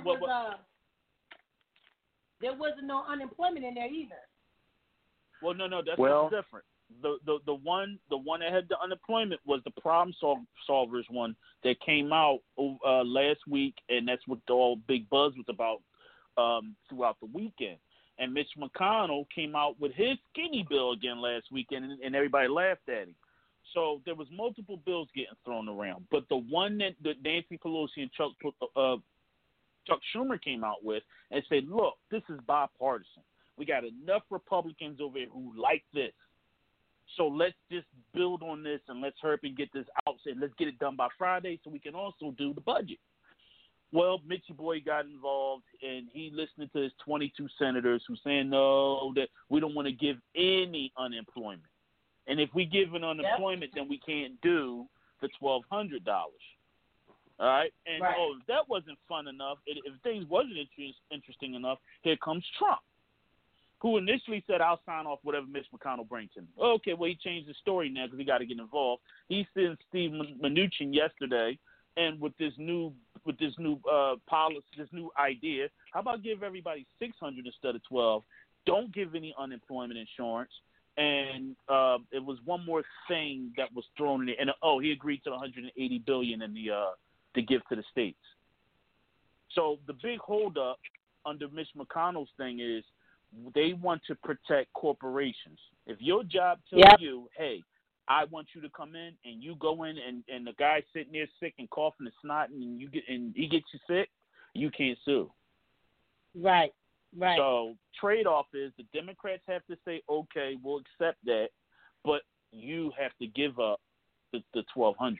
there wasn't no unemployment in there either. Well, no, that's different. The one that had the unemployment was the Problem Solvers one that came out last week, and that's what the all big buzz was about throughout the weekend. And Mitch McConnell came out with his skinny bill again last weekend, and everybody laughed at him. So there was multiple bills getting thrown around, but the one that Nancy Pelosi and Chuck Schumer came out with and said, look, this is bipartisan. We got enough Republicans over here who like this. So let's just build on this and let's hurry up and get this out and let's get it done by Friday so we can also do the budget. Well, Mitchie Boy got involved, and he listened to his 22 senators who saying, no, that we don't want to give any unemployment. And if we give an unemployment, then we can't do the $1,200. All right? And, if that wasn't fun enough, if things wasn't interesting enough, here comes Trump, who initially said, I'll sign off whatever Mitch McConnell brings him. Okay, well, he changed the story now because he got to get involved. He sent Steve Mnuchin yesterday, and with this new policy, this new idea, how about give everybody $600 instead of $1,200? Don't give any unemployment insurance. And it was one more thing that was thrown in there. And he agreed to $180 billion in the gift to the states. So the big holdup under Mitch McConnell's thing is they want to protect corporations. If your job tells you, hey, I want you to come in, and you go in, and the guy's sitting there sick and coughing and snotting, and he gets you sick, you can't sue. Right. So trade-off is the Democrats have to say, okay, we'll accept that, but you have to give up the $1,200.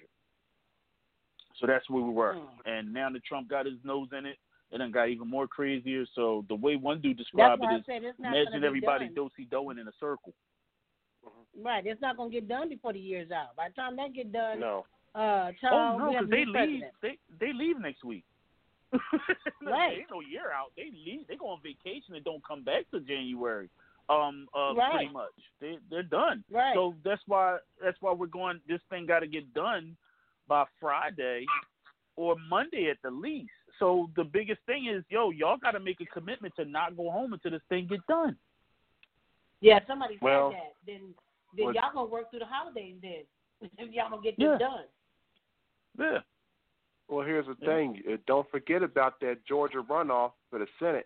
So that's where we were. And now that Trump got his nose in it, it done got even more crazier. So the way one dude described it is imagine everybody do-si-doing in a circle. Right. It's not going to get done before the year's out. By the time that get done, Charles, because they leave next week. Right. They ain't no year out. They leave. They go on vacation and don't come back till January. Pretty much. They're done. Right. So that's why we're going. This thing got to get done by Friday or Monday at the least. So the biggest thing is, y'all got to make a commitment to not go home until this thing get done. Yeah, somebody said that. Then y'all gonna work through the holidays then. If y'all gonna get this done. Yeah. Well, here's the thing. Don't forget about that Georgia runoff for the Senate.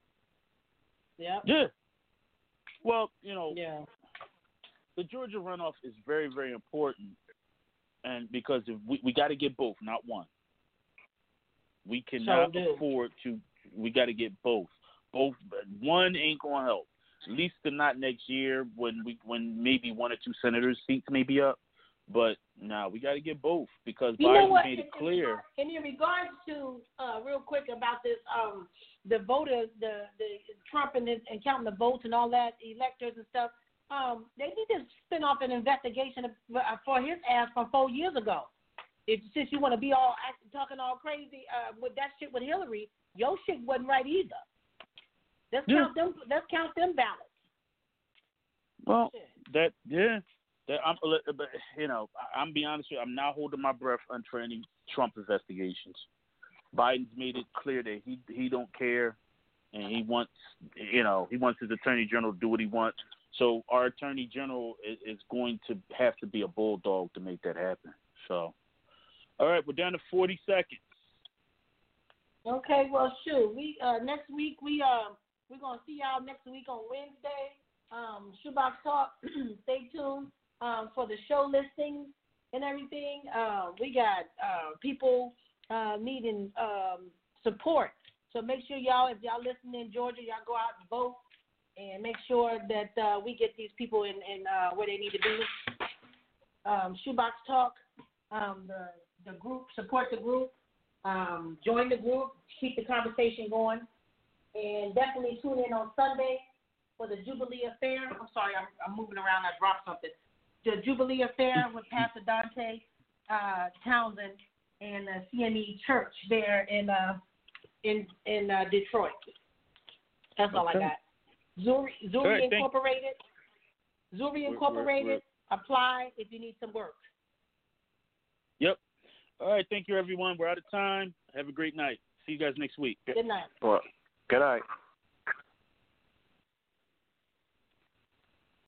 Yeah. Yeah. Well, the Georgia runoff is very, very important, and because we got to get both, not one. We cannot afford to. We got to get both. Both. One ain't gonna help. At least not next year when maybe one or two senators' seats may be up. But we got to get both because Biden made it clear. And in regards to real quick about this, the voters, the Trump and counting the votes and all that, electors and stuff, they need to spin off an investigation for his ass from 4 years ago. Since you want to be all talking all crazy with that shit with Hillary, your shit wasn't right either. Let's count them. Let's count them ballots. Well, I'm be honest with you. I'm not holding my breath for any Trump investigations. Biden's made it clear that he don't care, and he wants his attorney general to do what he wants. So our attorney general is going to have to be a bulldog to make that happen. So, all right, we're down to 40 seconds. Okay, well, shoot, we next week we're gonna see y'all next week on Wednesday. Shoebox Talk. Stay tuned for the show listings and everything. We got people needing support. So make sure if y'all listen in Georgia, y'all go out and vote and make sure that we get these people in where they need to be. Shoebox Talk. The group, support the group. Join the group. Keep the conversation going. And definitely tune in on Sunday for the Jubilee Affair. I'm sorry, I'm moving around. I dropped something. The Jubilee Affair with Pastor Dante Townsend and CME Church there in Detroit. That's all I got. Zuri Incorporated. Zuri Incorporated. Apply if you need some work. Yep. All right, thank you, everyone. We're out of time. Have a great night. See you guys next week. Good night. Well, good night.